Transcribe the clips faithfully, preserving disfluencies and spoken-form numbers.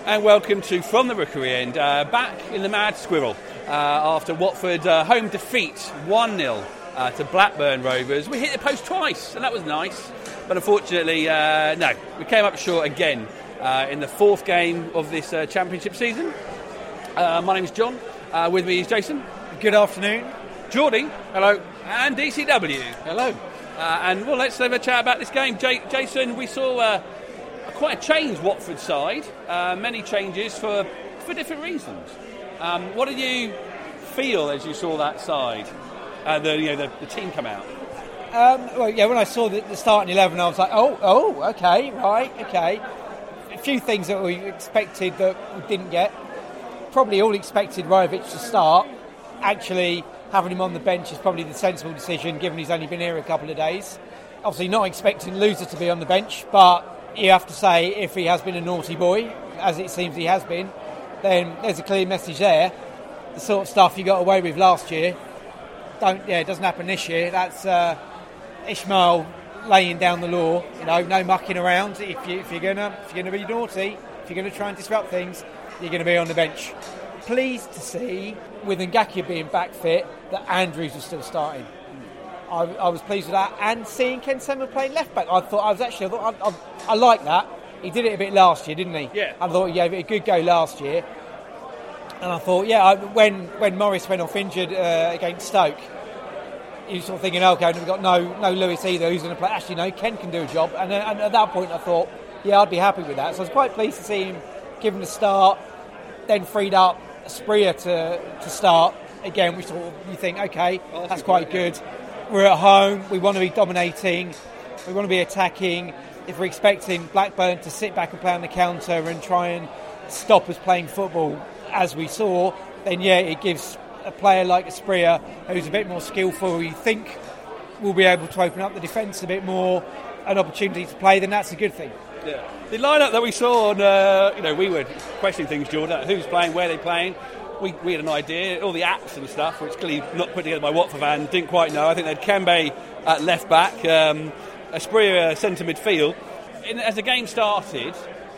And welcome to From the Rookery End, uh, back in the Mad Squirrel uh, after Watford uh, home defeat one nil uh, to Blackburn Rovers. We hit the post twice, and that was nice, but unfortunately, uh, no, we came up short again uh, in the fourth game of this uh, championship season. Uh, my name is John, uh, with me is Jason. Good afternoon. Geordie. Hello. And D C W. Hello. Uh, and well, let's have a chat about this game. J- Jason, we saw uh, quite a changed Watford side, uh, many changes for for different reasons. Um, what did you feel as you saw that side, uh, the you know the, the team come out? Um, well, yeah, when I saw the, the starting eleven, I was like, oh, oh, okay, right, okay. A few things that we expected that we didn't get. Probably all expected Rojovic to start. Actually, having him on the bench is probably the sensible decision, given he's only been here a couple of days. Obviously, not expecting Loser to be on the bench, but you have to say, if he has been a naughty boy, as it seems he has been, then there's a clear message there. The sort of stuff you got away with last year, don't yeah, it doesn't happen this year. That's uh, Ishmael laying down the law. You know, no mucking around. If you if you're gonna if you're gonna be naughty, if you're gonna try and disrupt things, you're gonna be on the bench. Pleased to see, with Ngakia being back fit, that Andrews was still starting. I, I was pleased with that, and seeing Ken Sema playing left back, I thought I was actually I thought I, I, I like that. He did it a bit last year, didn't he? Yeah. I thought he gave it a good go last year, and I thought, yeah, I, when when Morris went off injured uh, against Stoke, you sort of thinking, okay, we've got no no Lewis either, who's going to play? Actually, no, Ken can do a job, and, and at that point, I thought, yeah, I'd be happy with that. So I was quite pleased to see him given the start, then freed up Spria to to start again, which sort of you think, okay, oh, that's quite good. We're at home, we want to be dominating, we want to be attacking. If we're expecting Blackburn to sit back and play on the counter and try and stop us playing football, as we saw, then yeah, it gives a player like Spria, who's a bit more skillful, who you think will be able to open up the defence a bit more, an opportunity to play, then that's a good thing. Yeah. The lineup that we saw on, uh, you know, we were questioning things, Jordan, who's playing, where they're playing. We, we had an idea, all the apps and stuff, which clearly not put together by Watford fan, didn't quite know. I think they had Kembe at left back, um, Asprilla uh, centre midfield. In, as the game started,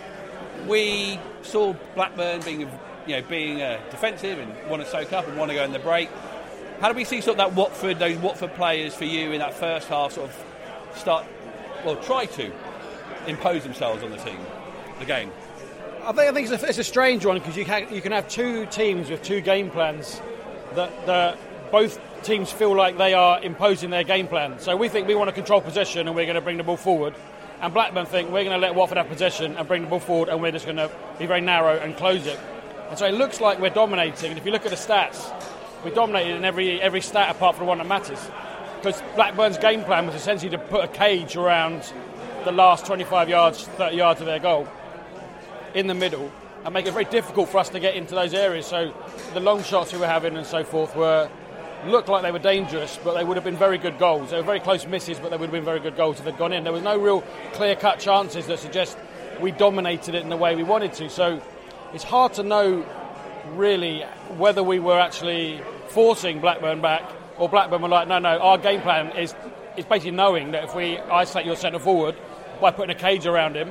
we saw Blackburn being, you know, being uh, defensive and want to soak up and want to go in the break. How do we see sort of that Watford, those Watford players for you in that first half sort of start, well, try to impose themselves on the team, the game? I think I think it's a, it's a strange one because you can you can have two teams with two game plans that, that both teams feel like they are imposing their game plan. So we think we want to control possession and we're going to bring the ball forward, and Blackburn think we're going to let Watford have possession and bring the ball forward and we're just going to be very narrow and close it. And so it looks like we're dominating. And if you look at the stats, we dominated in every every stat apart from the one that matters. Because Blackburn's game plan was essentially to put a cage around the last twenty-five yards, thirty yards of their goal, in the middle, and make it very difficult for us to get into those areas. So the long shots we were having and so forth were looked like they were dangerous, but they would have been very good goals. They were very close misses, but they would have been very good goals if they'd gone in. There was no real clear-cut chances that suggest we dominated it in the way we wanted to. So it's hard to know really whether we were actually forcing Blackburn back or Blackburn were like, no, no, our game plan is, is basically knowing that if we isolate your centre forward by putting a cage around him,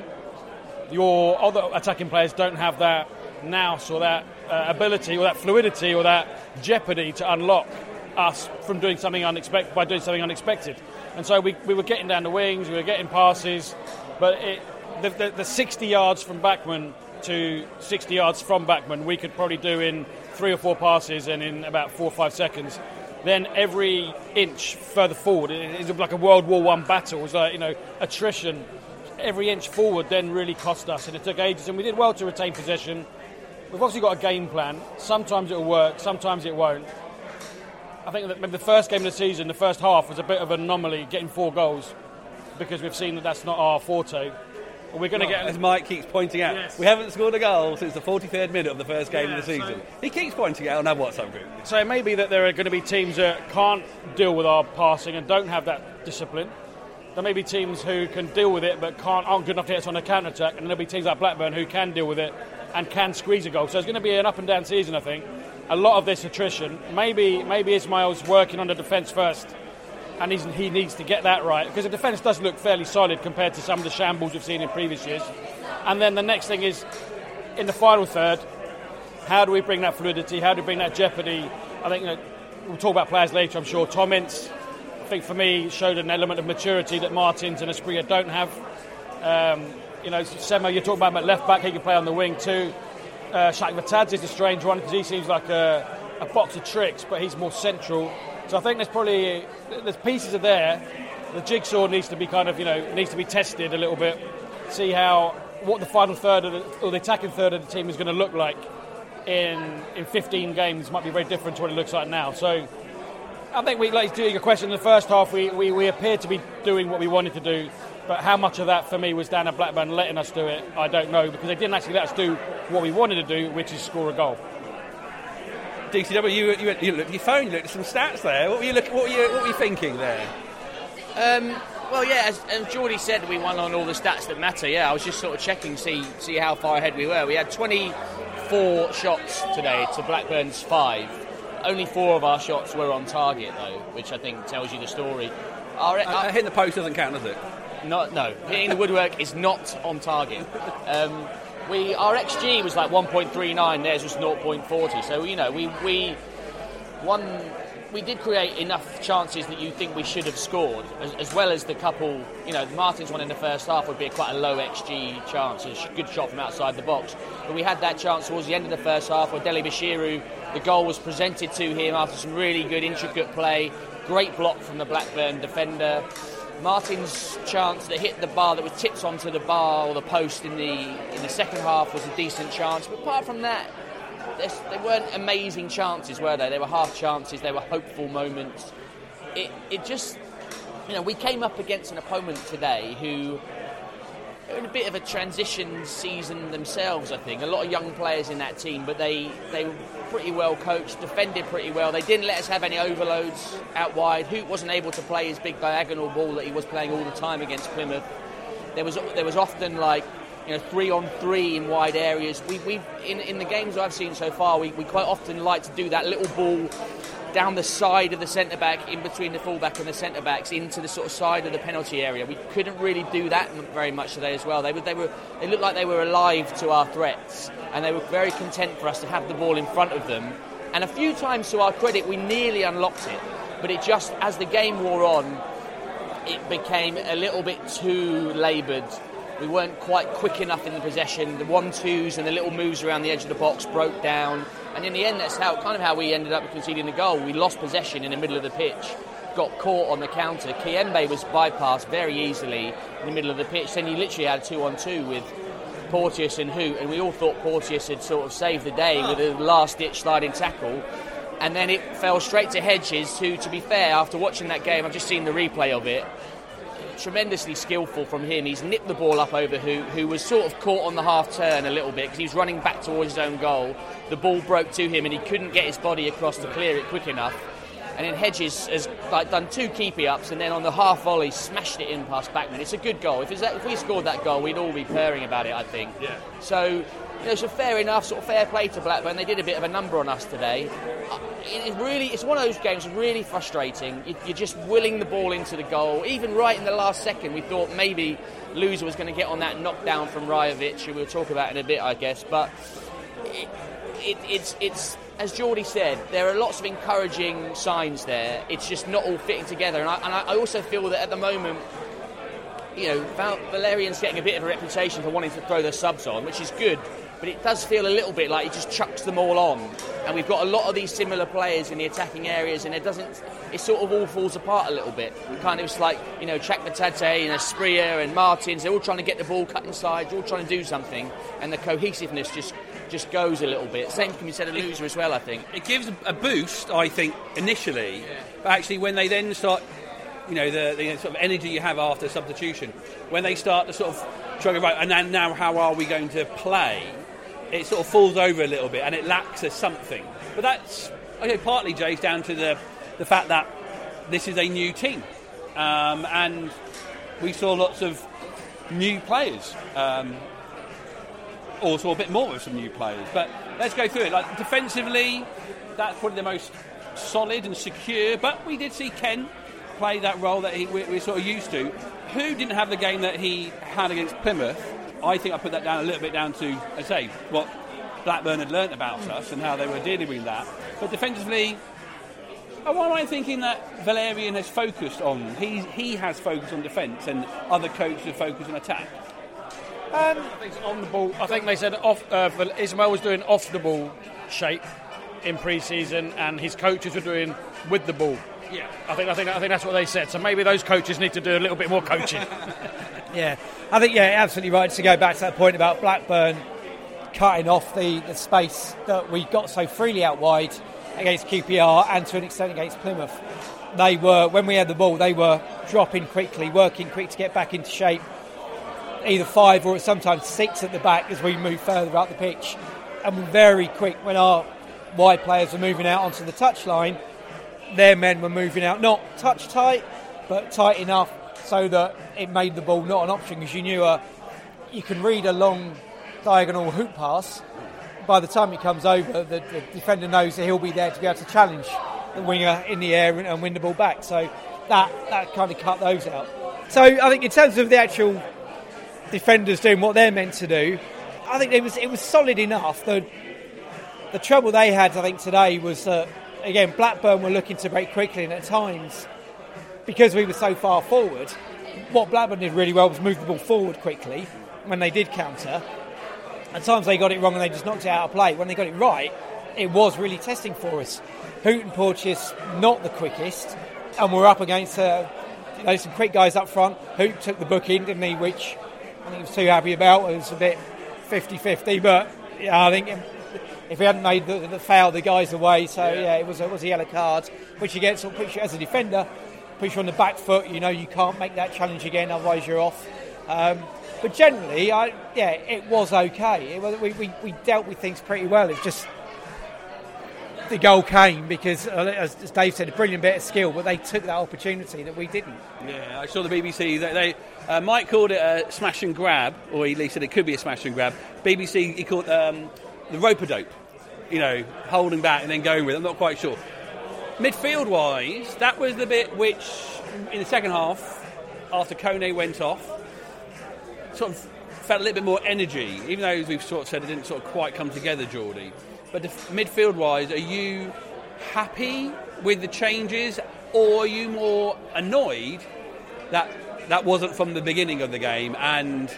your other attacking players don't have that nous or that uh, ability or that fluidity or that jeopardy to unlock us from doing something unexpected by doing something unexpected. And so we, we were getting down the wings, we were getting passes, but it, the, the, the sixty yards from Backman to sixty yards from Backman we could probably do in three or four passes and in about four or five seconds. Then every inch further forward, it, it was like a World War One battle. It was like, you know, attrition. Every inch forward then really cost us, and it took ages, and we did well to retain possession. We've obviously got a game plan. Sometimes it'll work, sometimes it won't. I think that maybe the first game of the season, the first half, was a bit of an anomaly, getting four goals, because we've seen that that's not our forte. We're going to well, get, as Mike keeps pointing out, yes. We haven't scored a goal since the forty-third minute of the first game yeah, of the season. So he keeps pointing out on our WhatsApp group. So it may be that there are going to be teams that can't deal with our passing and don't have that discipline. There may be teams who can deal with it but can't aren't good enough to hit us on a counter-attack, and there'll be teams like Blackburn who can deal with it and can squeeze a goal. So it's going to be an up-and-down season, I think. A lot of this attrition. Maybe maybe Ismail's working on the defence first, and he's, he needs to get that right, because the defence does look fairly solid compared to some of the shambles we've seen in previous years. And then the next thing is in the final third, how do we bring that fluidity? How do we bring that jeopardy? I think, you know, we'll talk about players later, I'm sure. Tom Ince, I think for me, showed an element of maturity that Martins and Asprilla don't have. Um, you know, Semo, you're talking about him at left back, he can play on the wing too. Uh, Shakhtar Tadze is a strange one because he seems like a, a box of tricks, but he's more central. So I think there's probably there's pieces are there. The jigsaw needs to be kind of, you know, needs to be tested a little bit. See how what the final third of the, or the attacking third of the team is going to look like in in fifteen games. Might be very different to what it looks like now. So I think we, like to your question, in the first half we, we, we appeared to be doing what we wanted to do. But how much of that for me was down at Blackburn letting us do it, I don't know, because they didn't actually let us do what we wanted to do, which is score a goal. D C W, you, you, you looked at your phone, you looked at some stats there. What were you looking? What were you, what were you thinking there? Um, well, yeah, as, as Geordie said, we won on all the stats that matter. Yeah, I was just sort of checking, see see how far ahead we were. We had twenty-four shots today to Blackburn's five. Only four of our shots were on target, though, which I think tells you the story. Our, uh, our, hitting the post doesn't count, does it? Not, no, hitting the woodwork is not on target. Um, we our X G was like one point three nine, theirs was zero point four zero. So, you know, we we won. We did create enough chances that you think we should have scored, as, as well as the couple. You know, the Martins one in the first half would be quite a low X G chance, a good shot from outside the box. But we had that chance towards the end of the first half where Dele Bashiru, the goal was presented to him after some really good intricate play, great block from the Blackburn defender. Martin's chance that hit the bar, that was tipped onto the bar or the post in the in the second half, was a decent chance. But apart from that, they weren't amazing chances, were they? They were half chances. They were hopeful moments. It it just, you know, we came up against an opponent today who are in a bit of a transition season themselves. I think a lot of young players in that team, but they they were pretty well coached, defended pretty well. They didn't let us have any overloads out wide. Hoot wasn't able to play his big diagonal ball that he was playing all the time against Plymouth. There was there was often like, you know, three on three in wide areas. We we in in the games I've seen so far, we, we quite often like to do that little ball down the side of the centre back, in between the fullback and the centre backs, into the sort of side of the penalty area. We couldn't really do that very much today as well. They were they were they looked like they were alive to our threats, and they were very content for us to have the ball in front of them. And a few times, to our credit, we nearly unlocked it, but it just, as the game wore on, it became a little bit too laboured. We weren't quite quick enough in the possession. The one-twos and the little moves around the edge of the box broke down. And in the end, that's how kind of how we ended up conceding the goal. We lost possession in the middle of the pitch, got caught on the counter. Kiembe was bypassed very easily in the middle of the pitch. Then you literally had a two-on-two with Porteous and Hoot, and we all thought Porteous had sort of saved the day with a last-ditch sliding tackle. And then it fell straight to Hedges, who, to be fair, after watching that game, I've just seen the replay of it, tremendously skillful from him. He's nipped the ball up over Hoot, who was sort of caught on the half turn a little bit because he was running back towards his own goal. The ball broke to him and he couldn't get his body across to clear it quick enough. And then Hedges has like done two keepy ups and then on the half volley smashed it in past Backman. It's a good goal. If, it's that, if we scored that goal, we'd all be purring about it, I think. Yeah. So, you know, so fair enough, sort of fair play to Blackburn. They did a bit of a number on us today. It really, it's one of those games really frustrating. You're just willing the ball into the goal. Even right in the last second, we thought maybe Loser was going to get on that knockdown from Rajovic, who we'll talk about in a bit, I guess. But it, it, it's, it's, as Geordie said, there are lots of encouraging signs there. It's just not all fitting together. And I, and I also feel that at the moment, you know, Val- Valerian's getting a bit of a reputation for wanting to throw the subs on, which is good. But it does feel a little bit like he just chucks them all on. And we've got a lot of these similar players in the attacking areas, and it doesn't, it sort of all falls apart a little bit. It kind of it's like, you know, Shakhtar Tadze and Asprilla and Martins, they're all trying to get the ball cut inside, they're all trying to do something, and the cohesiveness just just goes a little bit. Same can be said of Loser as well, I think. It gives a boost, I think, initially, yeah. But actually when they then start, you know, the, the sort of energy you have after substitution, when they start to sort of struggle, right, and then now how are we going to play? It sort of falls over a little bit and it lacks a something. But that's, okay, partly, Jace, down to the, the fact that this is a new team. Um, and we saw lots of new players. Um, also a bit more of some new players. But let's go through it. Like, defensively, that's probably the most solid and secure. But we did see Ken play that role that he, we, we're sort of used to. Who didn't have the game that he had against Plymouth? I think I put that down a little bit down to, I say, what Blackburn had learnt about us and how they were dealing with that. But defensively, oh, why am I thinking that Valerian has focused on? He he has focused on defence, and other coaches have focused on attack. Um, I think it's on the ball. I think they said off. Uh, Ismail was doing off the ball shape in pre-season, and his coaches were doing with the ball. Yeah, I think I think I think that's what they said. So maybe those coaches need to do a little bit more coaching. Yeah, I think, yeah, absolutely right. To go back to that point about Blackburn cutting off the, the space that we got so freely out wide against Q P R and to an extent against Plymouth. They were, when we had the ball, they were dropping quickly, working quick to get back into shape. Either five or sometimes six at the back as we move further up the pitch. And we're very quick when our wide players were moving out onto the touchline. Their men were moving out, not touch tight, but tight enough so that it made the ball not an option, because you knew uh, you can read a long diagonal hoop pass. By the time it comes over, the, the defender knows that he'll be there to be able to challenge the winger in the air and, and win the ball back. So that, that kind of cut those out. So I think in terms of the actual defenders doing what they're meant to do, I think it was it was solid enough. The, the trouble they had, I think, today was that, again, Blackburn were looking to break quickly, and at times, because we were so far forward, what Blackburn did really well was move the ball forward quickly when they did counter. At times they got it wrong and they just knocked it out of play. When they got it right, it was really testing for us. Hoot and Porteous, not the quickest, and we're up against uh, you know, some quick guys up front. Hoot took the book in, didn't he, which I think he was too happy about. It was a bit fifty-fifty, but yeah, I think if he hadn't made the, the foul, the guy's away. So yeah, yeah it was it was a yellow card, which again sort of puts you as a defender, puts you on the back foot. You know you can't make that challenge again, otherwise you're off. Um, but generally, I, yeah, it was okay. It was, we, we we dealt with things pretty well. It's just the goal came because, uh, as Dave said, a brilliant bit of skill, but they took that opportunity that we didn't. Yeah, I saw the B B C. They, they uh, Mike called it a smash and grab, or he at least said it could be a smash and grab. B B C, he called um, the rope-a-dope, you know, holding back and then going with it. I'm not quite sure. Midfield-wise, that was the bit which, in the second half, after Kone went off, sort of felt a little bit more energy, even though, as we've sort of said, it didn't sort of quite come together, Geordie. But midfield-wise, are you happy with the changes, or are you more annoyed that that wasn't from the beginning of the game? And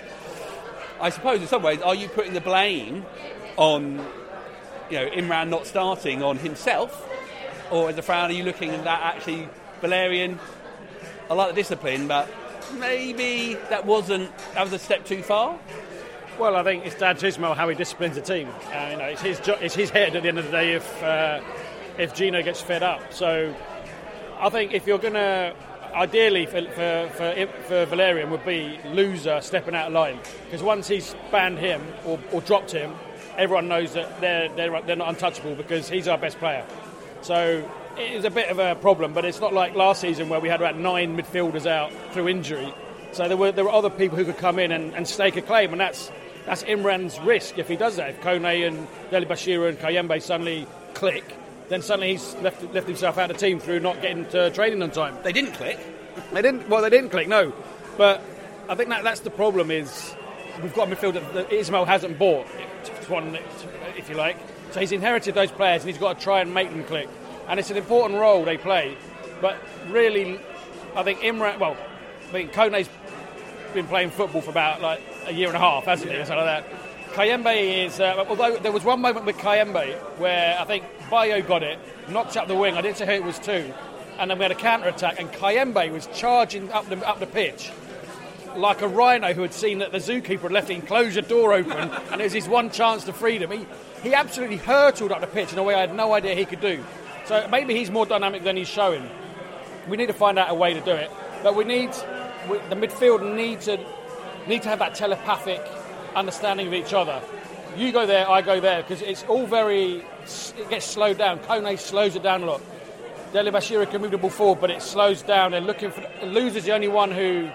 I suppose in some ways, are you putting the blame on, you know, Imran not starting on himself, or as a fan, are you looking at that actually Valerian? I like the discipline, but maybe that wasn't that was a step too far. Well, I think it's down to Ismail how he disciplines the team. Uh, you know, it's his jo- it's his head at the end of the day if uh, if Gino gets fed up. So I think if you're going to, ideally for for, for for Valerian would be loser stepping out of line, because once he's banned him or, or dropped him, everyone knows that they're they're they're not untouchable because he's our best player. So it is a bit of a problem, but it's not like last season where we had about nine midfielders out through injury. So there were there were other people who could come in and, and stake a claim, and that's that's Imran's risk if he does that. If Kone and Deli Bashiru and Kayembe suddenly click, then suddenly he's left left himself out of the team through not getting to training on time. They didn't click. They didn't. Well, they didn't click. No, but I think that that's the problem. Is we've got a midfielder that Ismail hasn't bought, one if you like. So he's inherited those players, and he's got to try and make them click. And it's an important role they play. But really, I think Imran. Well, I mean, Kone's been playing football for about like a year and a half, hasn't he, or something like that. Kayembe is, uh, although there was one moment with Kayembe where I think Bayo got it, knocked up the wing, I didn't say who it was to, and then we had a counter-attack, and Kayembe was charging up the, up the pitch like a rhino who had seen that the zookeeper had left the enclosure door open, and it was his one chance to freedom. He, he absolutely hurtled up the pitch in a way I had no idea he could do. So maybe he's more dynamic than he's showing. We need to find out a way to do it, but we need... We, the midfield need to need to have that telepathic understanding of each other. You go there, I go there, because it's all very. It gets slowed down. Kone slows it down a lot. Deli Bashiru can move the ball forward, but it slows down. They're looking for. Loser's the only one who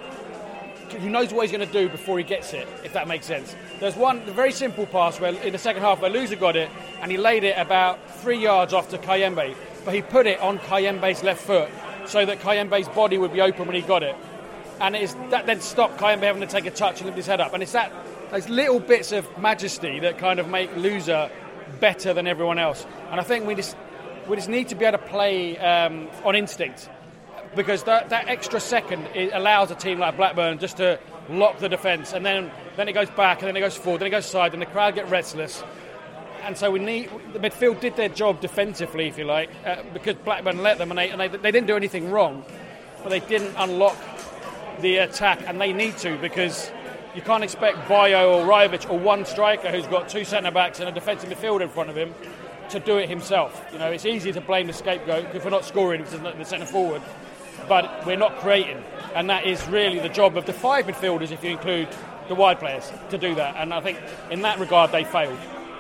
who knows what he's going to do before he gets it. If that makes sense. There's one a very simple pass where in the second half where Loser got it and he laid it about three yards off to Kayembe, but he put it on Kayembe's left foot so that Kayembe's body would be open when he got it. and it's that then stopped Kayembe having to take a touch and lift his head up. And it's that those little bits of majesty that kind of make Louza better than everyone else. And I think we just we just need to be able to play um, on instinct, because that, that extra second it allows a team like Blackburn just to lock the defence, and then then it goes back, and then it goes forward, then it goes side, and the crowd get restless. And so we need the midfield did their job defensively, if you like, uh, because Blackburn let them, and they, and they they didn't do anything wrong, but they didn't unlock the attack, and they need to, because you can't expect Bayo or Rajovic or one striker who's got two centre backs and a defensive midfielder in front of him to do it himself. You know, it's easy to blame the scapegoat if we're not scoring, which is the centre forward, but we're not creating, and that is really the job of the five midfielders, if you include the wide players, to do that. And I think in that regard they failed.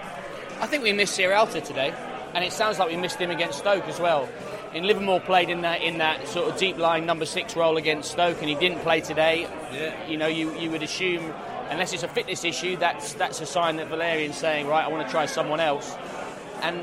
I think we missed Sierralta today, and it sounds like we missed him against Stoke as well. In Livermore played in that in that sort of deep line number six role against Stoke, and he didn't play today. Yeah. You know, you, you would assume, unless it's a fitness issue, that's that's a sign that Valerian's saying, right, I want to try someone else. And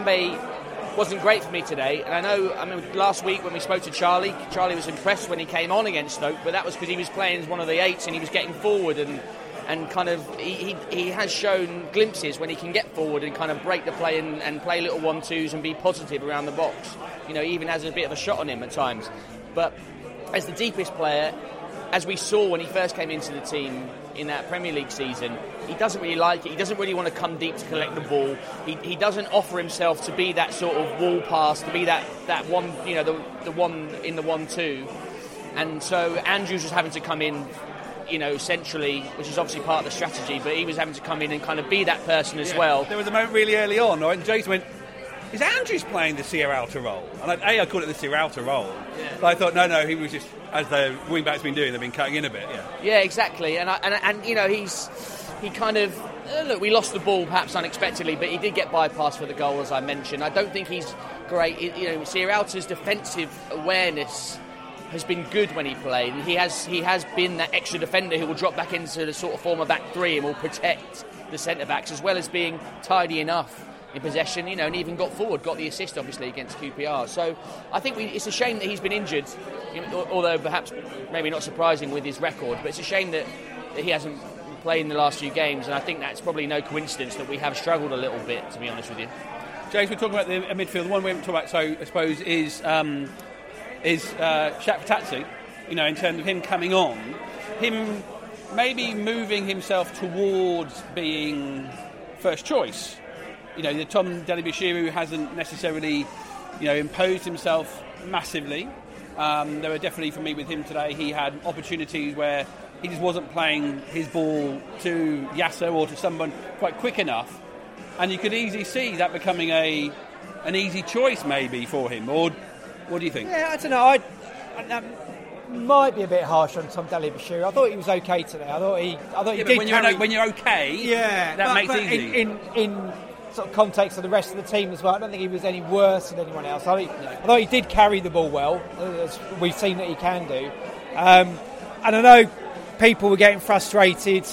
Kayembe wasn't great for me today. And I know, I mean, last week when we spoke to Charlie, Charlie was impressed when he came on against Stoke, but that was because he was playing as one of the eights and he was getting forward and. And kind of, he, he he has shown glimpses when he can get forward and kind of break the play and, and play little one-twos and be positive around the box. You know, he even has a bit of a shot on him at times. But as the deepest player, as we saw when he first came into the team in that Premier League season, he doesn't really like it. He doesn't really want to come deep to collect the ball. He he doesn't offer himself to be that sort of wall pass, to be that, that one, you know, the the one in the one-two. And so Andrews was having to come in, you know, centrally, which is obviously part of the strategy, but he was having to come in and kind of be that person as yeah. well. There was a moment really early on, right, and Jason went, is Andrews playing the Sierralta role? And I, A, I called it the Sierralta role. Yeah. But I thought, no, no, he was just, as the wing-back's been doing, they've been cutting in a bit, yeah. Yeah, exactly. And, I, and, and you know, he's, he kind of, uh, look, we lost the ball perhaps unexpectedly, but he did get bypassed for the goal, as I mentioned. I don't think he's great. You know, Sierralta's defensive awareness has been good when he played. He has he has been that extra defender who will drop back into the sort of former back three and will protect the centre backs, as well as being tidy enough in possession, you know, and even got forward, got the assist obviously against Q P R. So I think we, it's a shame that he's been injured, although perhaps maybe not surprising with his record, but it's a shame that, that he hasn't played in the last few games, and I think that's probably no coincidence that we have struggled a little bit, to be honest with you. James, we're talking about the midfield. The one we haven't talked about, so I suppose, is um, is uh, Shakpatadze, you know, in terms of him coming on, him maybe moving himself towards being first choice. You know, the Tom Dele-Bashiru hasn't necessarily, you know, imposed himself massively. Um, there were definitely, for me, with him today, he had opportunities where he just wasn't playing his ball to Yasser or to someone quite quick enough, and you could easily see that becoming a an easy choice maybe for him. Or what do you think? Yeah, I don't know. I, I, that might be a bit harsh on Tom Dele-Bashiru. I thought he was okay today. I thought he, I thought yeah, he did when carry... You're, when you're okay, yeah, that but, makes but it easy. In, in, in sort of context of the rest of the team as well, I don't think he was any worse than anyone else. I, think, I thought he did carry the ball well, as we've seen that he can do. Um, and I know people were getting frustrated.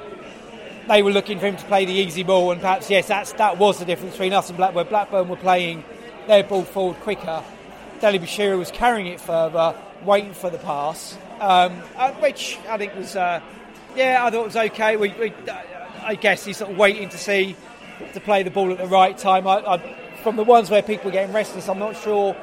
They were looking for him to play the easy ball, and perhaps, yes, that's, that was the difference between us and Blackburn. Blackburn were playing their ball forward quicker. Dele-Bashiru was carrying it further, waiting for the pass, um, which I think was, uh, yeah, I thought was okay. We, we, I guess he's sort of waiting to see, to play the ball at the right time. I, I, from the ones where people were getting restless, I'm not sure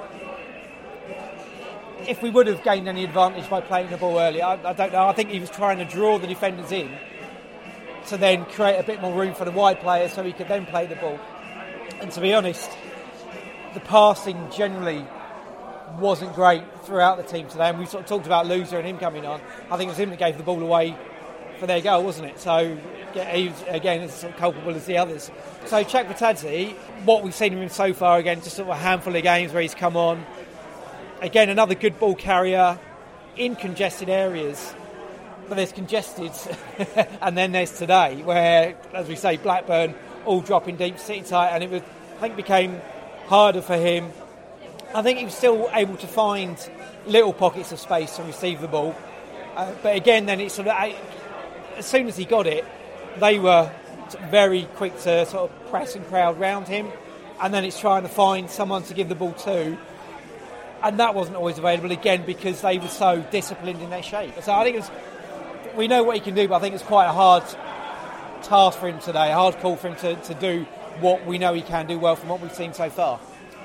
if we would have gained any advantage by playing the ball earlier. I, I don't know. I think he was trying to draw the defenders in to then create a bit more room for the wide players so he could then play the ball. And to be honest, the passing generally wasn't great throughout the team today, and we sort of talked about Louza and him coming on. I think it was him that gave the ball away for their goal, wasn't it? So yeah, he was, again, as sort of culpable as the others. So Shakpatadze, what we've seen of him so far, again, just sort of a handful of games where he's come on. Again, another good ball carrier in congested areas, but there's congested, and then there's today, where, as we say, Blackburn all dropping deep, sitting tight, and it was, I think, became harder for him. I think he was still able to find little pockets of space to receive the ball. Uh, but again, then it's sort of, as soon as he got it, they were very quick to sort of press and crowd round him. And then it's trying to find someone to give the ball to. and that wasn't always available again because they were so disciplined in their shape. So I think it's, we know what he can do, but I think it's quite a hard task for him today, a hard call for him to, to do what we know he can do well from what we've seen so far.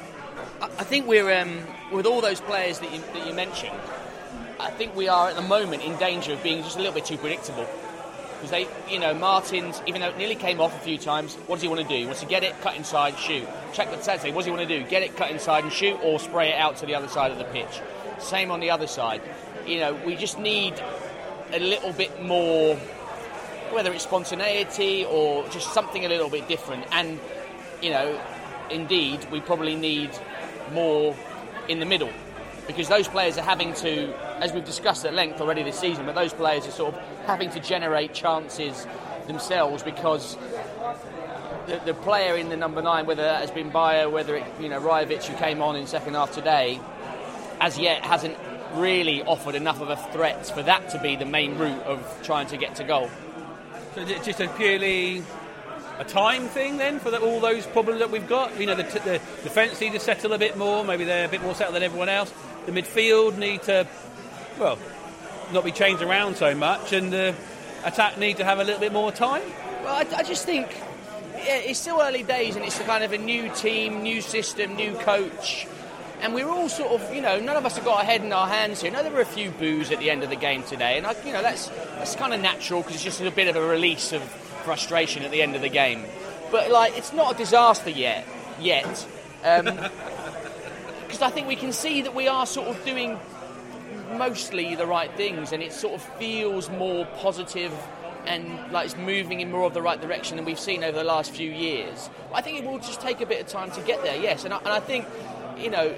I think we're, um, with all those players that you, that you mentioned, I think we are at the moment in danger of being just a little bit too predictable. Because they, you know, Martins, even though it nearly came off a few times, what does he want to do? He wants to get it, cut inside, shoot. Check the Tadze, what does he want to do? Get it, cut inside and shoot, or spray it out to the other side of the pitch. Same on the other side. You know, we just need a little bit more, whether it's spontaneity or just something a little bit different. And, you know, indeed, we probably need more in the middle. Because those players are having to, as we've discussed at length already this season, but those players are sort of having to generate chances themselves because the, the player in the number nine, whether that has been Bayer, whether it, you know, Rajovic, who came on in second half today, as yet hasn't really offered enough of a threat for that to be the main route of trying to get to goal. So is it just a purely a time thing then for the, all those problems that we've got? You know, the, the defence need to settle a bit more, maybe they're a bit more settled than everyone else. The midfield need to, well, not be changed around so much, and the attack need to have a little bit more time. Well, I, I just think yeah, it's still early days, and it's a kind of a new team, new system, new coach, and we're all sort of, you know, none of us have got our head in our hands here. I know there were a few boos at the end of the game today, and I, you know, that's that's kind of natural because it's just a bit of a release of frustration at the end of the game. But like, it's not a disaster yet, yet. Um, Because I think we can see that we are sort of doing mostly the right things, and it sort of feels more positive and like it's moving in more of the right direction than we've seen over the last few years. I think it will just take a bit of time to get there, yes. And I, and I think, you know,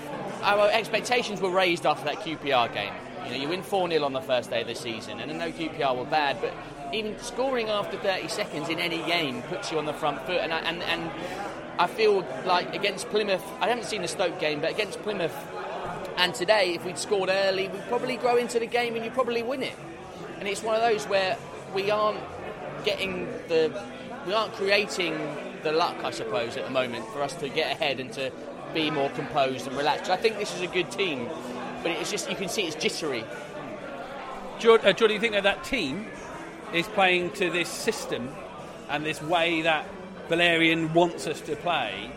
our expectations were raised after that Q P R game. You know, you win four nil on the first day of the season, and I know Q P R were bad, but even scoring after thirty seconds in any game puts you on the front foot, and and and. I feel like against Plymouth, I haven't seen the Stoke game, but against Plymouth and today, if we'd scored early, we'd probably grow into the game and you'd probably win it. And it's one of those where we aren't getting the, we aren't creating the luck, I suppose, at the moment for us to get ahead and to be more composed and relaxed. I think this is a good team, but it's just, you can see it's jittery. Jordan, uh, Jordan, do you think that that team is playing to this system and this way that Valerian wants us to play,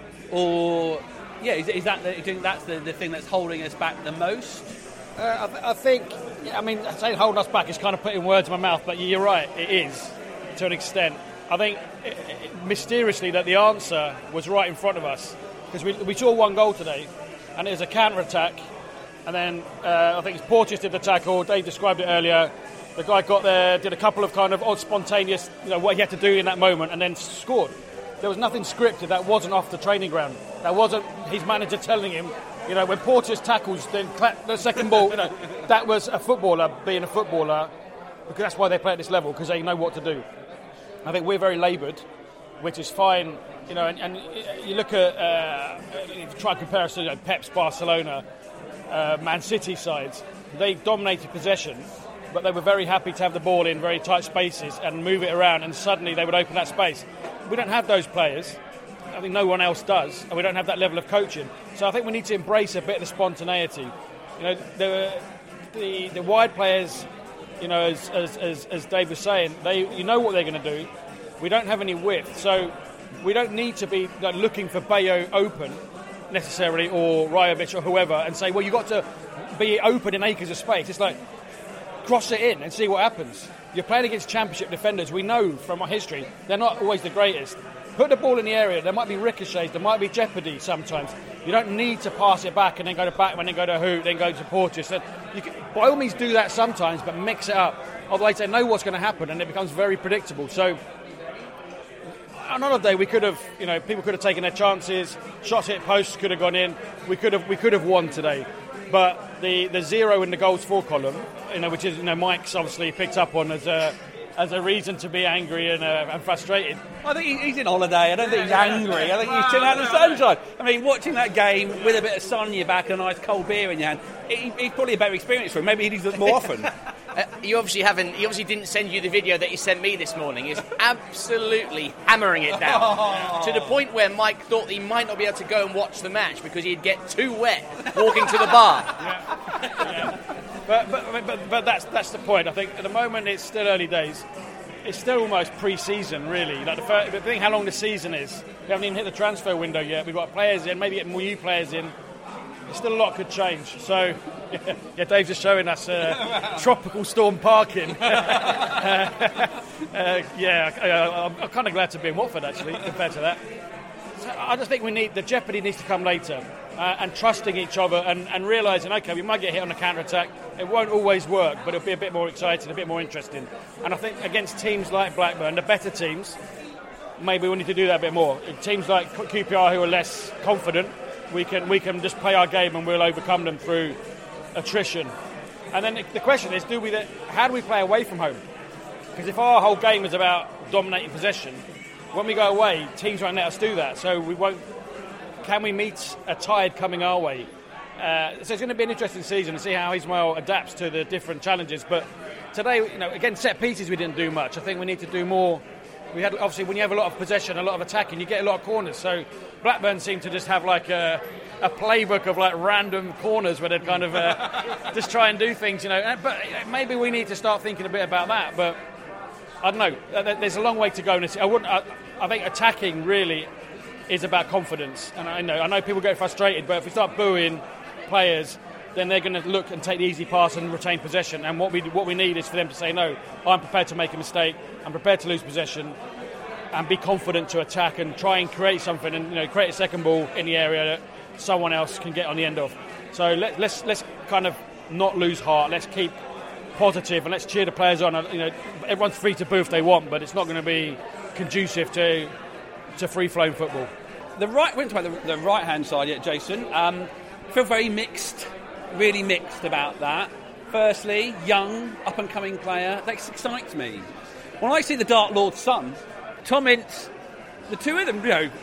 or yeah, is, is that the, do you think that's the, the thing that's holding us back the most? Uh, I, th- I think, I mean, saying holding us back is kind of putting words in my mouth, but you're right, it is to an extent. I think it, it, mysteriously that the answer was right in front of us because we, we saw one goal today, and it was a counter attack, and then uh, I think it's Porteous did the tackle. Dave described it earlier. The guy got there, did a couple of kind of odd, spontaneous, you know, what he had to do in that moment, and then scored. There was nothing scripted. That wasn't off the training ground. That wasn't his manager telling him, you know, when Porteous tackles, then clap the second ball. You know, that was a footballer being a footballer, because that's why they play at this level, because they know what to do. I think we're very laboured, which is fine. You know, and, and you look at, uh, if you try and compare us to, you know, Pep's Barcelona, uh, Man City sides, they dominated possession, but they were very happy to have the ball in very tight spaces and move it around, and suddenly they would open that space. We don't have those players. I think no one else does, and we don't have that level of coaching. So I think we need to embrace a bit of the spontaneity. You know, the the, the wide players, you know, as, as as as Dave was saying, they you know what they're going to do. We don't have any width, so we don't need to be like, looking for Bayo open necessarily, or Rajovic or whoever, and say, well, you've got to be open in acres of space. It's like, cross it in and see what happens. You're playing against championship defenders. We know from our history they're not always the greatest. Put the ball in the area. There might be ricochets. There might be jeopardy sometimes. You don't need to pass it back and then go to Backman, then go to Hoot, then go to Porteous. So you can, by all means, do that sometimes, but mix it up. Otherwise, they know what's going to happen, and it becomes very predictable. So, another day we could have, you know, people could have taken their chances. Shots hit posts could have gone in. We could have, we could have won today. But the, the zero in the goals for column, you know, which is, you know, Mike's obviously picked up on as a as a reason to be angry and, uh, and frustrated. I think he's in holiday. I don't think he's angry. I think he's chilling out in the sunshine. I mean, watching that game with a bit of sun in your back and a nice cold beer in your hand, it, it's probably a better experience for him. Maybe he needs it more often. Uh, you obviously haven't. He obviously didn't send you the video that he sent me this morning. He's absolutely hammering it down oh. to the point where Mike thought he might not be able to go and watch the match because he'd get too wet walking to the bar. Yeah. Yeah. But, but but but that's that's the point. I think at the moment it's still early days. It's still almost pre-season, really. Like the first, but think how long the season is. We haven't even hit the transfer window yet. We've got players in, maybe getting more new players in. Still a lot could change. So, yeah, yeah Dave's just showing us uh, tropical storm parking. uh, uh, yeah, I, I'm, I'm kind of glad to be in Watford, actually, compared to that. So I just think we need the jeopardy needs to come later, uh, and trusting each other and, and realising, okay, we might get hit on a counter-attack. It won't always work, but it'll be a bit more exciting, a bit more interesting. And I think against teams like Blackburn, the better teams, maybe we need to do that a bit more. Teams like Q P R who are less confident, we can we can just play our game and we'll overcome them through attrition. And then the question is, do we? How do we play away from home? Because if our whole game is about dominating possession, when we go away, teams won't let us do that. So we won't. Can we meet a tide coming our way? Uh, so it's going to be an interesting season to see how Ismail adapts to the different challenges. But today, you know, again, set pieces we didn't do much. I think we need to do more. We had obviously when you have a lot of possession, a lot of attacking, you get a lot of corners. So Blackburn seemed to just have like a, a playbook of like random corners where they'd kind of uh, just try and do things, you know. But maybe we need to start thinking a bit about that. But I don't know. There's a long way to go. I wouldn't. I, I think attacking really is about confidence. And I know I know people get frustrated, but if we start booing players, then they're going to look and take the easy pass and retain possession. And what we what we need is for them to say, no, I'm prepared to make a mistake. I'm prepared to lose possession and be confident to attack and try and create something and, you know, create a second ball in the area that someone else can get on the end of. So let, let's let's kind of not lose heart. Let's keep positive and let's cheer the players on. You know, everyone's free to boo if they want, but it's not going to be conducive to to free-flowing football. The right, we went to the, the right-hand side yet, Jason. Um, I feel very mixed, really mixed about that. Firstly, young, up-and-coming player. That excites me. When I see the Dark Lord's son, Tom Ince, the two of them, you know,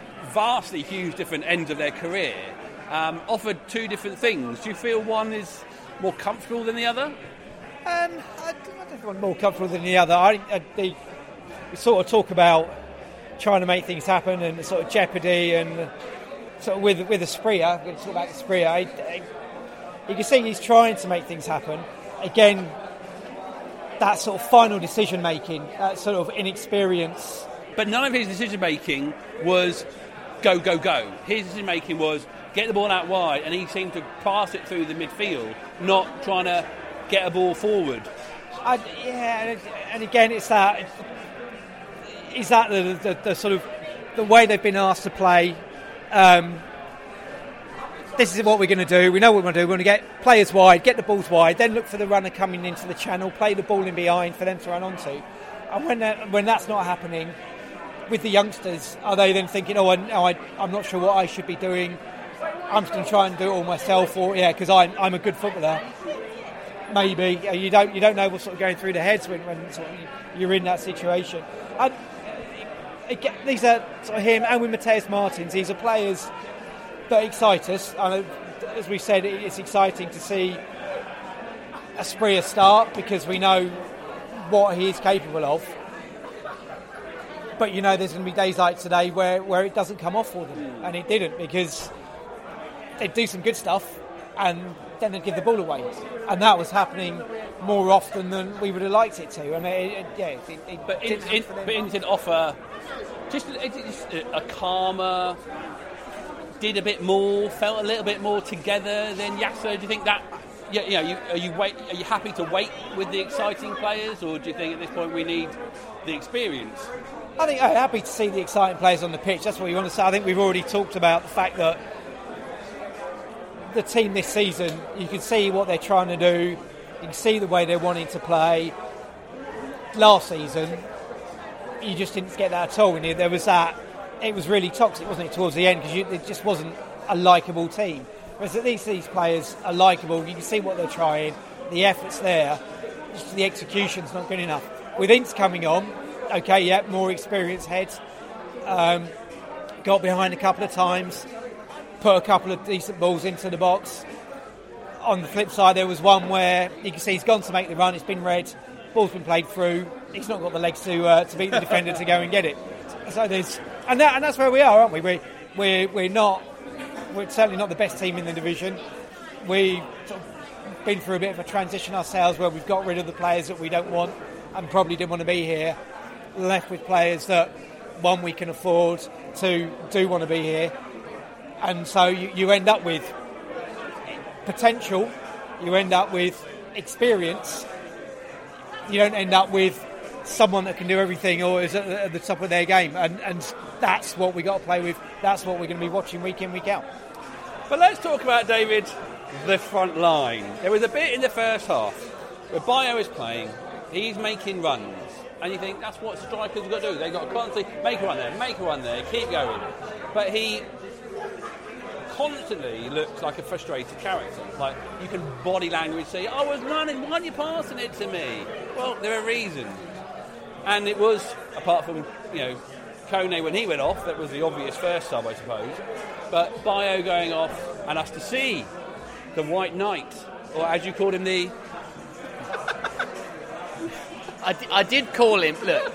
vastly huge different ends of their career, um, offered two different things. Do you feel one is more comfortable than the other? Um, I, I don't feel one more comfortable than the other. I, I, they, we sort of talk about trying to make things happen and sort of jeopardy and sort of with with Asprilla, we're going to talk about Asprilla, I, I, you can see he's trying to make things happen. Again, that sort of final decision making, that sort of inexperience. But none of his decision making was go, go, go. His decision making was get the ball out wide, and he seemed to pass it through the midfield, not trying to get a ball forward. I, yeah, and again, it's that. Is that the, the, the sort of the way they've been asked to play? Um, this is what we're going to do. We know what we're going to do. We're going to get players wide, get the balls wide, then look for the runner coming into the channel, play the ball in behind for them to run onto. And when that, when that's not happening with the youngsters, are they then thinking, oh, I, I, I'm not sure what I should be doing. I'm just going to try and do it all myself, or yeah, because I'm, I'm a good footballer. Maybe you don't you don't know what's sort of going through the heads when, when sort of you're in that situation. I, it, these are sort of him and with Mateus Martins. These are players that excite us. I know, as we said, it's exciting to see Asprilla start because we know what he is capable of. But you know, there's going to be days like today where, where it doesn't come off for them, and it didn't because they do some good stuff and then they'd give the ball away, and that was happening more often than we would have liked it to. I mean, it, it, yeah, it, it but in, in, but it did offer just a, a calmer, did a bit more, felt a little bit more together than Yasser. Do you think that? You, you know, you, are you wait? Are you happy to wait with the exciting players, or do you think at this point we need the experience? I think I'm happy to see the exciting players on the pitch. That's what we want to say. I think we've already talked about the fact that the team this season, you can see what they're trying to do. You can see the way they're wanting to play. Last season, you just didn't get that at all. And there was that. It was really toxic, wasn't it, towards the end, because it just wasn't a likeable team. Whereas at least these players are likeable. You can see what they're trying. The effort's there. Just the execution's not good enough. With Ince coming on, okay, yeah, more experienced heads. Um, got behind a couple of times. Put a couple of decent balls into the box. on the flip side, there was one where you can see he's gone to make the run. It's been red, ball's been played through. He's not got the legs to uh, to beat the defender to go and get it. So there's and that and that's where we are, aren't we? We we we're not we're certainly not the best team in the division. We've sort of been through a bit of a transition ourselves where we've got rid of the players that we don't want and probably didn't want to be here. Left with players that one we can afford, two do want to be here, and so you, you end up with potential, you end up with experience, you don't end up with someone that can do everything or is at the, at the top of their game, and, and that's what we got to play with. That's what we're going to be watching week in, week out. But let's talk about, David, the front line. There was a bit in the first half where Bayo is playing, he's making runs, and you think that's what strikers have got to do. They've got to constantly make a run there, make a run there, keep going. But he constantly looks like a frustrated character. Like, you can body language say, I was running, why are you passing it to me? Well, there are reasons. And it was, apart from, you know, Kone when he went off, that was the obvious first sub, I suppose. But Bayo going off, and us to see the White Knight, or as you called him, the... I, d- I did call him, look,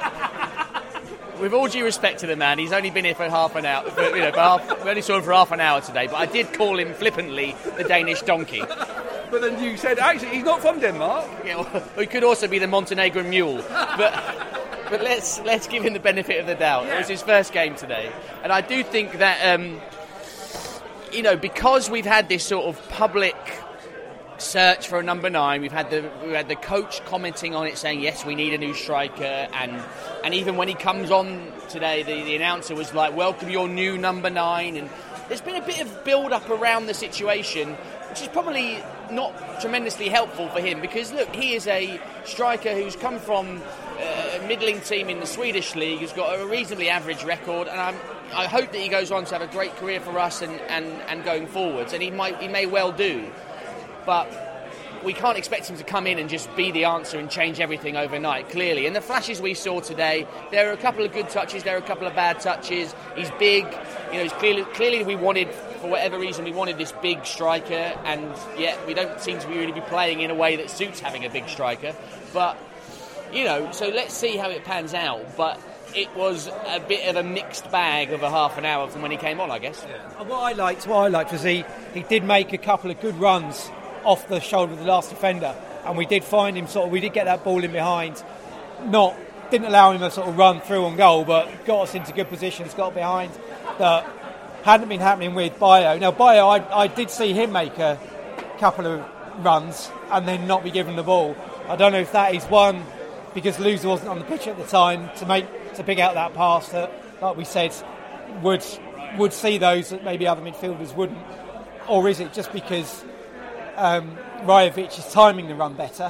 with all due respect to the man, he's only been here for half an hour, for, you know, for half, we only saw him for half an hour today, but I did call him flippantly the Danish donkey. But then you said, actually, he's not from Denmark. Yeah, well, he could also be the Montenegrin mule, but but let's let's give him the benefit of the doubt. It was his first game today, and I do think that, um, you know, because we've had this sort of public search for a number nine. We've had the we had the coach commenting on it, saying yes, we need a new striker, and and even when he comes on today, the, the announcer was like, welcome your new number nine. And there's been a bit of build up around the situation, which is probably not tremendously helpful for him, because look, he is a striker who's come from a middling team in the Swedish league, who's got a reasonably average record, and I'm, I hope that he goes on to have a great career for us and, and, and going forwards, and he might he may well do. But we can't expect him to come in and just be the answer and change everything overnight, clearly. And the flashes we saw today, there are a couple of good touches, there are a couple of bad touches. He's big, you know, he's clearly, clearly we wanted, for whatever reason, we wanted this big striker, and yet we don't seem to really be playing in a way that suits having a big striker. But, you know, so let's see how it pans out. But it was a bit of a mixed bag of a half an hour from when he came on, I guess. Yeah. What I liked, what I liked was he, he did make a couple of good runs off the shoulder of the last defender, and we did find him sort of, we did get that ball in behind, not didn't allow him to sort of run through on goal, but got us into good positions, got behind, that hadn't been happening with Bayo. Now Bayo, I, I did see him make a couple of runs and then not be given the ball. I don't know if that is one because Loser wasn't on the pitch at the time to make to pick out that pass that, like we said, would would see those that maybe other midfielders wouldn't, or is it just because Um, Rajovic is timing the run better?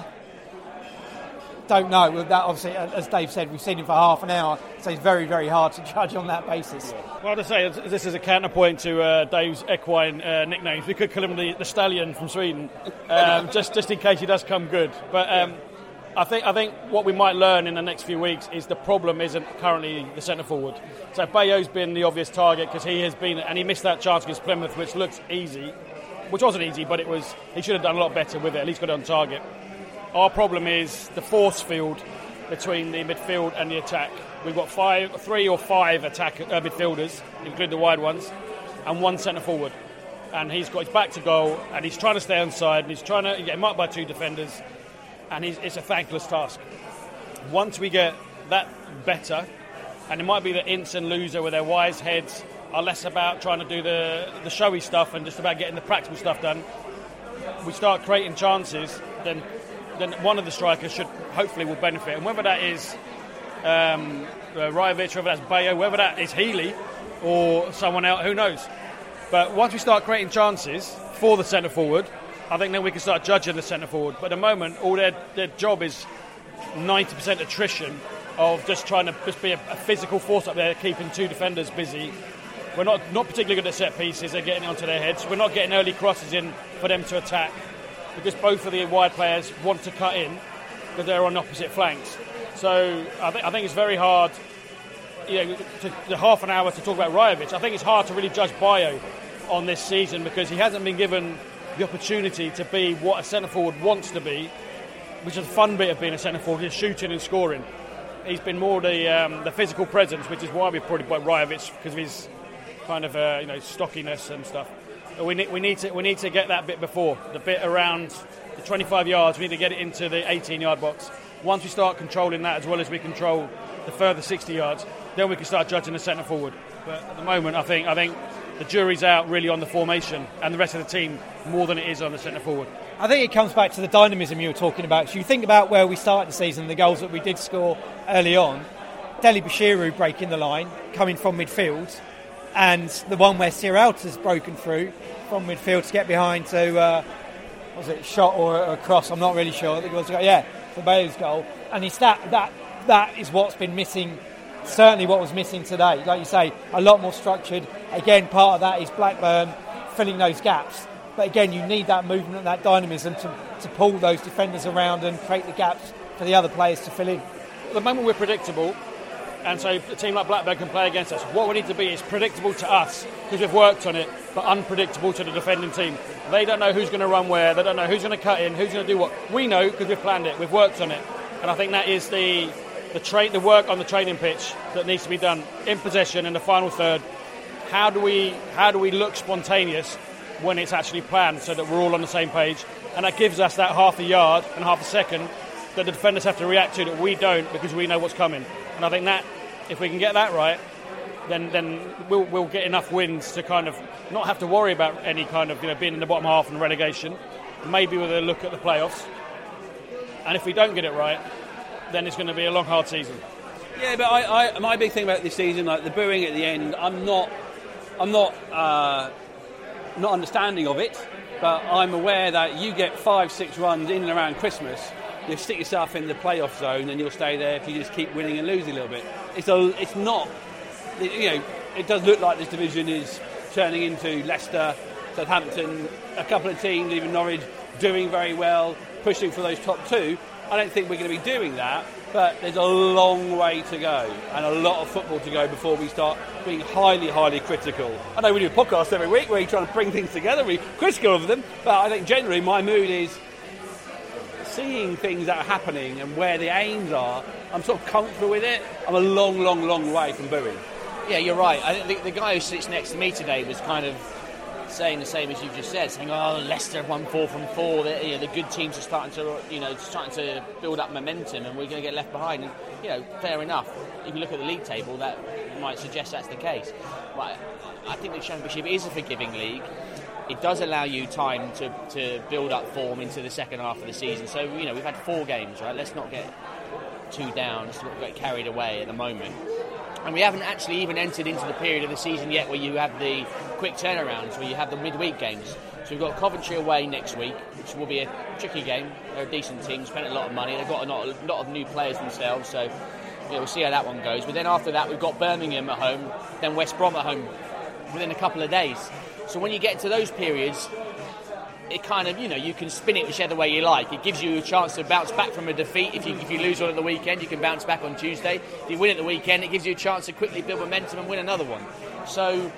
Don't know. That obviously, as Dave said, we've seen him for half an hour, so it's very, very hard to judge on that basis. Well, to say this is a counterpoint to uh, Dave's equine uh, nicknames. We could call him the, the Stallion from Sweden, um, just just in case he does come good. But um, I think I think what we might learn in the next few weeks is the problem isn't currently the centre forward. So Bayo's been the obvious target because he has been, and he missed that chance against Plymouth, which looks easy. Which wasn't easy, but it was. He should have done a lot better with it. At least got it on target. Our problem is the force field between the midfield and the attack. We've got five, three or five attack uh, midfielders, including the wide ones, and one centre forward. And he's got his back to goal, and he's trying to stay onside, and he's trying to get marked by two defenders, and he's, it's a thankless task. Once we get that better, and it might be that Ince and Loser with their wise heads are less about trying to do the, the showy stuff and just about getting the practical stuff done. We start creating chances, then then one of the strikers should hopefully will benefit. And whether that is um, uh, Rajovic, whether that's Bayo, whether that is Healy or someone else, who knows. But once we start creating chances for the centre forward, I think then we can start judging the centre forward. But at the moment, all their, their job is ninety percent attrition of just trying to just be a, a physical force up there, keeping two defenders busy. We're not, not particularly good at set pieces. They're getting onto their heads. We're not getting early crosses in for them to attack because both of the wide players want to cut in because they're on opposite flanks. So I, th- I think it's very hard, you know, to, to half an hour to talk about Rajovic. I think it's hard to really judge Bayo on this season because he hasn't been given the opportunity to be what a centre-forward wants to be, which is the fun bit of being a centre-forward, is shooting and scoring. He's been more the um, the physical presence, which is why we probably bought Rajovic, because of his kind of uh, you know stockiness and stuff. But we need we need to we need to get that bit before, the bit around the twenty-five yards. We need to get it into the eighteen-yard box. Once we start controlling that, as well as we control the further sixty yards, then we can start judging the centre forward. But at the moment, I think I think the jury's out really on the formation and the rest of the team more than it is on the centre forward. I think it comes back to the dynamism you were talking about. So you think about where we started the season, the goals that we did score early on. Dele Bashiru breaking the line, coming from midfield, and the one where Sierralta's broken through from midfield to get behind to, uh, was it a shot or a cross? I'm not really sure. I think it was, yeah, for Bale's goal. And it's that, that, that is what's been missing, certainly what was missing today. Like you say, a lot more structured. Again, part of that is Blackburn filling those gaps. But again, you need that movement and that dynamism to, to pull those defenders around and create the gaps for the other players to fill in. At the moment we're predictable, and so a team like Blackburn can play against us. What we need to be is predictable to us, because we've worked on it, but unpredictable to the defending team. They don't know who's going to run where, they don't know who's going to cut in, who's going to do what. We know because we've planned it, we've worked on it. And I think that is the the, tra- the work on the training pitch that needs to be done in possession in the final third. How do we how do we look spontaneous when it's actually planned, so that we're all on the same page? And that gives us that half a yard and half a second that the defenders have to react to that we don't, because we know what's coming. And I think that if we can get that right, then then we'll we'll get enough wins to kind of not have to worry about any kind of you know being in the bottom half and relegation. Maybe with a look at the playoffs. And if we don't get it right, then it's going to be a long, hard season. Yeah, but I, I, my big thing about this season, like the booing at the end, I'm not, I'm not, uh, not understanding of it. But I'm aware that you get five, six runs in and around Christmas, you stick yourself in the playoff zone, and you'll stay there if you just keep winning and losing a little bit. It's a, it's not, you know, it does look like this division is turning into Leicester, Southampton, a couple of teams, even Norwich, doing very well, pushing for those top two. I don't think we're going to be doing that, but there's a long way to go and a lot of football to go before we start being highly, highly critical. I know we do a podcast every week where we're trying to bring things together, we're critical of them, but I think generally my mood is seeing things that are happening and where the aims are. I'm sort of comfortable with it. I'm a long, long, long way from booing. Yeah, you're right. I think the, the guy who sits next to me today was kind of saying the same as you've just said, saying, "Oh, Leicester won four from four. The, you know, the good teams are starting to, you know, starting to build up momentum, and we're going to get left behind." And you know, fair enough. If you look at the league table, that might suggest that's the case. But I think the Championship is a forgiving league. It does allow you time to, to build up form into the second half of the season. So you know, we've had four games, right? Let's not get too down. Let's not get carried away at the moment. And we haven't actually even entered into the period of the season yet where you have the quick turnarounds, where you have the midweek games. So we've got Coventry away next week, which will be a tricky game. They're a decent team, spent a lot of money. They've got a lot, a lot of new players themselves, so you know, we'll see how that one goes. But then after that, we've got Birmingham at home, then West Brom at home within a couple of days. So when you get to those periods, it kind of, you know, you can spin it whichever way you like. It gives you a chance to bounce back from a defeat. If you if you lose one at the weekend, you can bounce back on Tuesday. If you win at the weekend, it gives you a chance to quickly build momentum and win another one. So,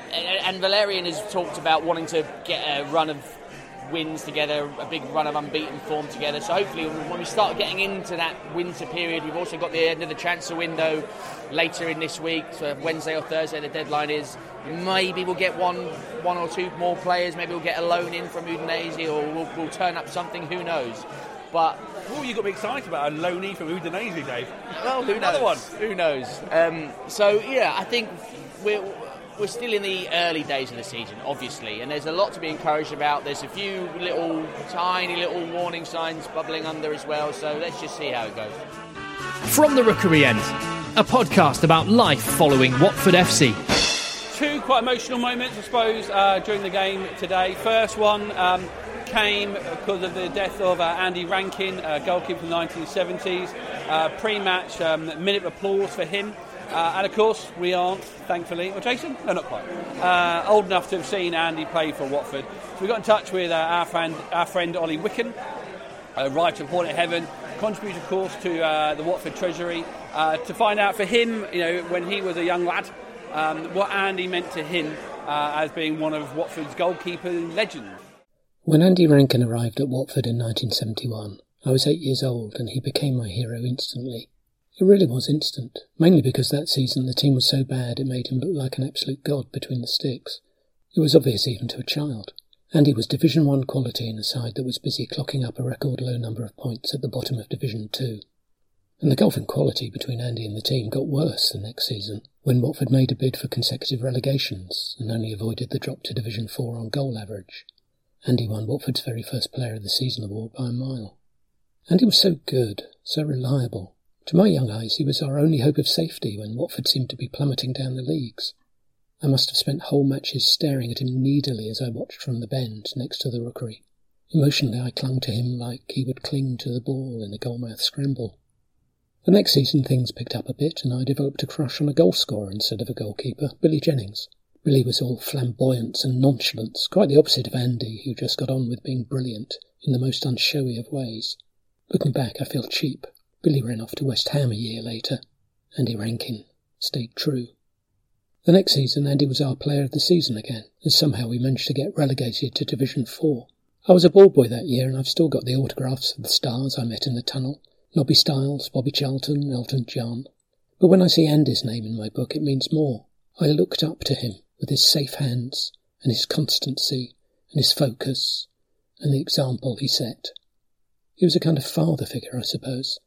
and Valerian has talked about wanting to get a run of wins together, a big run of unbeaten form together. So hopefully when we start getting into that winter period, we've also got the end of the transfer window later in this week, so Wednesday or Thursday the deadline is. Maybe we'll get one one or two more players, maybe we'll get a loan in from Udinese, or we'll, we'll turn up something, who knows. But oh, you got me excited about a loanee from Udinese, Dave. Well, who Another knows? one. Who knows? Um, so yeah, I think we're we're still in the early days of the season, obviously, and there's a lot to be encouraged about. There's a few little, tiny little warning signs bubbling under as well, so let's just see how it goes. From the Rookery End, a podcast about life following Watford F C. Two quite emotional moments, I suppose, uh, during the game today. First one um, came because of the death of uh, Andy Rankin, a goalkeeper from the nineteen seventies. Uh, pre-match, um, minute of applause for him. Uh, and of course, we aren't, thankfully, or Jason? No, not quite. Uh, old enough to have seen Andy play for Watford. So we got in touch with uh, our friend, our friend Ollie Wicken, uh, writer of Hornet Heaven, contributed, of course, to uh, the Watford Treasury, uh, to find out for him, you know, when he was a young lad, um, what Andy meant to him uh, as being one of Watford's goalkeeper legends. When Andy Rankin arrived at Watford in nineteen seventy-one, I was eight years old and he became my hero instantly. It really was instant, mainly because that season the team was so bad it made him look like an absolute god between the sticks. It was obvious even to a child. Andy was Division one quality in a side that was busy clocking up a record low number of points at the bottom of Division two. And the gulf in quality between Andy and the team got worse the next season, when Watford made a bid for consecutive relegations and only avoided the drop to Division four on goal average. Andy won Watford's very first Player of the Season award by a mile. Andy was so good, so reliable. To my young eyes, he was our only hope of safety when Watford seemed to be plummeting down the leagues. I must have spent whole matches staring at him needily as I watched from the bend next to the Rookery. Emotionally, I clung to him like he would cling to the ball in a goalmouth scramble. The next season, things picked up a bit, and I developed a crush on a goal scorer instead of a goalkeeper, Billy Jennings. Billy was all flamboyance and nonchalance, quite the opposite of Andy, who just got on with being brilliant in the most unshowy of ways. Looking back, I feel cheap. Billy ran off to West Ham a year later. Andy Rankin stayed true. The next season, Andy was our Player of the Season again, as somehow we managed to get relegated to Division four. I was a ball boy that year, and I've still got the autographs of the stars I met in the tunnel. Nobby Stiles, Bobby Charlton, Elton John. But when I see Andy's name in my book, it means more. I looked up to him with his safe hands, and his constancy, and his focus, and the example he set. He was a kind of father figure, I suppose.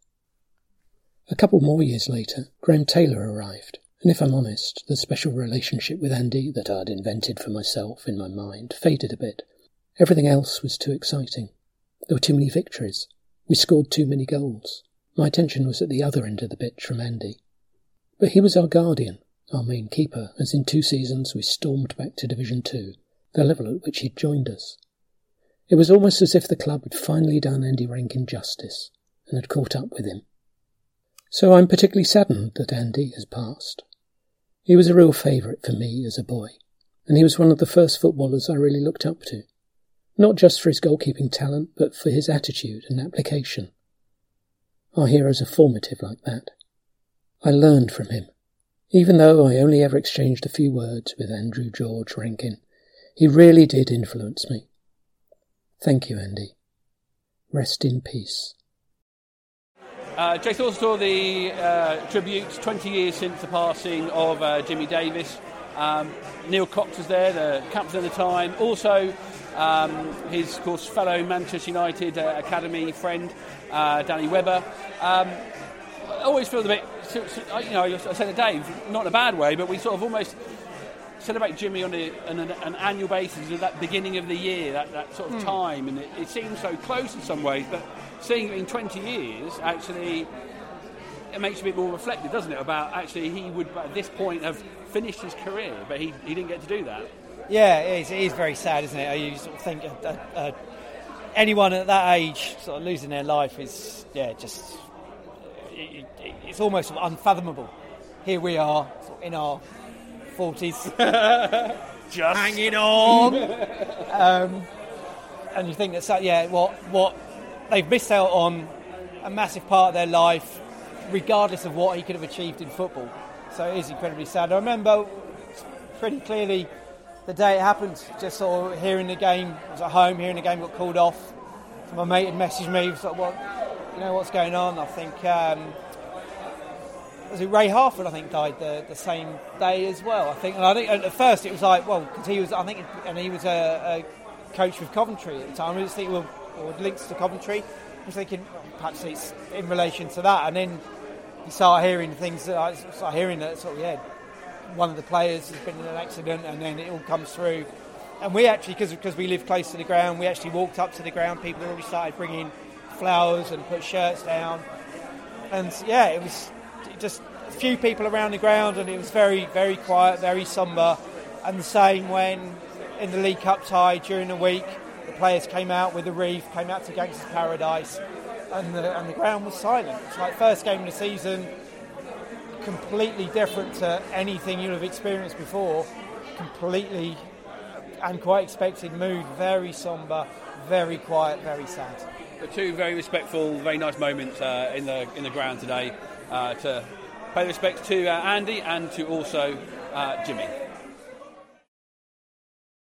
A couple more years later, Graham Taylor arrived, and if I'm honest, the special relationship with Andy that I'd invented for myself in my mind faded a bit. Everything else was too exciting. There were too many victories. We scored too many goals. My attention was at the other end of the pitch from Andy. But he was our guardian, our main keeper, as in two seasons we stormed back to Division two, the level at which he'd joined us. It was almost as if the club had finally done Andy Rankin justice, and had caught up with him. So I'm particularly saddened that Andy has passed. He was a real favourite for me as a boy, and he was one of the first footballers I really looked up to, not just for his goalkeeping talent, but for his attitude and application. Our heroes are formative like that. I learned from him. Even though I only ever exchanged a few words with Andrew George Rankin, he really did influence me. Thank you, Andy. Rest in peace. Uh, Jake also saw the uh, tribute, twenty years since the passing of uh, Jimmy Davis. Um, Neil Cox was there, the captain at the time. Also, um, his, of course, fellow Manchester United uh, Academy friend, uh, Danny Webber. Um, I always feel a bit, you know, I said to Dave, not in a bad way, but we sort of almost celebrate Jimmy on, a, on an, an annual basis at that beginning of the year, that, that sort of mm. time, and it, it seems so close in some ways, but seeing it in twenty years, actually, it makes you a bit more reflective, doesn't it, about actually he would, at this point, have finished his career, but he, he didn't get to do that. Yeah, it is, it is very sad, isn't it? You sort of think uh, uh, anyone at that age sort of losing their life is, yeah, just, it, it, it's almost unfathomable. Here we are, sort of in our forties, just hanging on, um, and you think that, yeah, what what they've missed out on a massive part of their life, regardless of what he could have achieved in football. So it is incredibly sad. I remember pretty clearly the day it happened, just sort of hearing the game. I was at home, hearing the game got called off. My mate had messaged me, was like, "What, you know, what's going on?" I think um, was it Ray Harford? I think died the, the same day as well. I think, and I think at first it was like, well, because he was, I think, and he was a, a coach with Coventry at the time. I was thinking, well, or links to Coventry. I was thinking, well, perhaps it's in relation to that, and then you start hearing things. That I start hearing that sort of, yeah, one of the players has been in an accident, and then it all comes through. And we actually, because because we live close to the ground, we actually walked up to the ground. People had already started bringing flowers and put shirts down, and yeah, it was just a few people around the ground, and it was very, very quiet, very sombre. And the same when in the League Cup tie during the week, the players came out with the wreath, came out to Gangsters Paradise, and the, and the ground was silent. It's like first game of the season, completely different to anything you'll have experienced before, completely and quite expected mood, very sombre, very quiet, very sad. The two very respectful, very nice moments uh, in the in the ground today uh, to pay respects to uh, Andy and to also uh, Jimmy.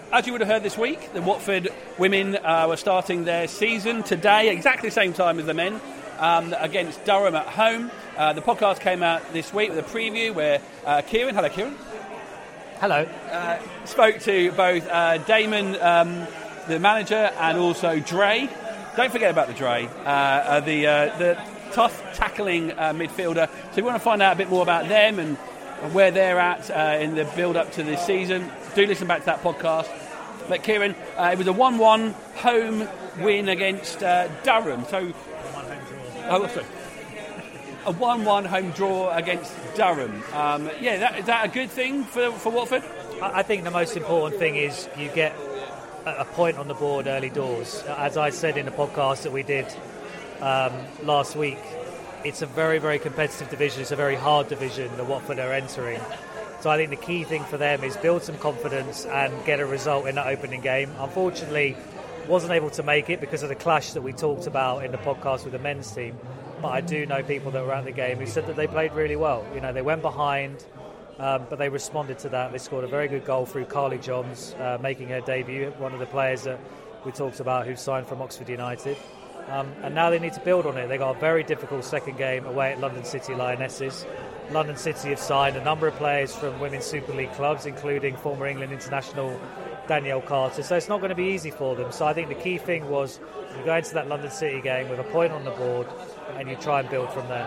as you would have heard this week, the Watford women uh, were starting their season today, exactly the same time as the men, um, against Durham at home. Uh, the podcast came out this week with a preview where uh, Kieran, hello Kieran. Hello. Uh, spoke to both uh, Damon, um, the manager, and also Dre. Don't forget about the Dre, uh, uh, the uh, the tough tackling uh, midfielder. So if you want to find out a bit more about them and where they're at uh, in the build-up to this season, do listen back to that podcast. But Kieran, uh, it was a one one home win against uh, Durham. So, oh, sorry. A one one home draw against Durham. Um, yeah, that, is that a good thing for for Watford? I think the most important thing is you get a point on the board early doors. As I said in the podcast that we did um, last week, it's a very, very competitive division. It's a very hard division that Watford are entering. So I think the key thing for them is build some confidence and get a result in that opening game. Unfortunately, wasn't able to make it because of the clash that we talked about in the podcast with the men's team. But I do know people that were at the game who said that they played really well. You know, they went behind, um, but they responded to that. They scored a very good goal through Carly Johns, uh, making her debut, one of the players that we talked about who signed from Oxford United. Um, and now they need to build on it. They got a very difficult second game away at London City Lionesses. London City have signed a number of players from Women's Super League clubs, including former England international Danielle Carter. So it's not going to be easy for them. So I think the key thing was you go into that London City game with a point on the board and you try and build from there.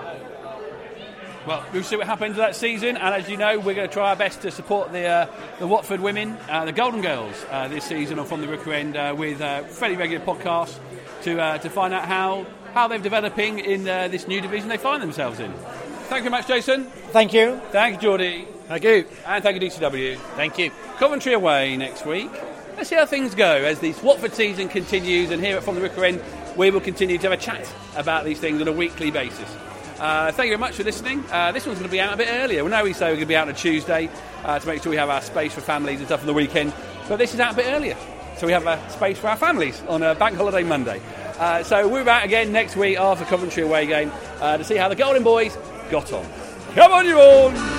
Well, we'll see what happens that season, and as you know, we're going to try our best to support the uh, the Watford women, uh, the Golden Girls, uh, this season on From the Rookery End uh, with uh, fairly regular podcasts to uh, to find out how, how they're developing in uh, this new division they find themselves in. Thank you very much, Jason. Thank you. Thank you, Geordie. Thank you. And thank you, D C W. Thank you. Coventry away next week. Let's see how things go as this Watford season continues, and here at From the Rookery End, we will continue to have a chat about these things on a weekly basis. Uh, thank you very much for listening. Uh, this one's going to be out a bit earlier. Well, now we say we're going to be out on a Tuesday uh, to make sure we have our space for families and stuff on the weekend. But this is out a bit earlier, so we have a space for our families on a bank holiday Monday. Uh, so we're back again next week after Coventry away game uh, to see how the Golden Boys got on. Come on, you all!